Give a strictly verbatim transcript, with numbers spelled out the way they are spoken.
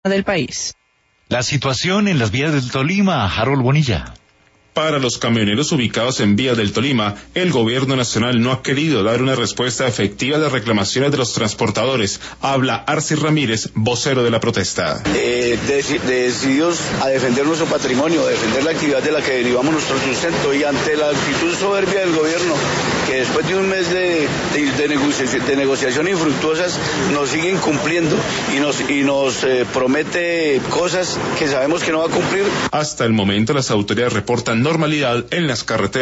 del país. La situación en las vías del Tolima, Harold Bonilla. Para los camioneros ubicados en vías del Tolima, el gobierno nacional no ha querido dar una respuesta efectiva a las reclamaciones de los transportadores. Habla Arcy Ramírez, vocero de la protesta. Eh, dec- decididos a defender nuestro patrimonio, a defender la actividad de la que derivamos nuestro sustento, y ante la actitud soberbia del gobierno, que después de un mes de, de, de, negocia- de negociaciones infructuosas nos sigue incumpliendo y nos, y nos eh, promete cosas que sabemos que no va a cumplir. Hasta el momento las autoridades reportan normalidad en las carreteras.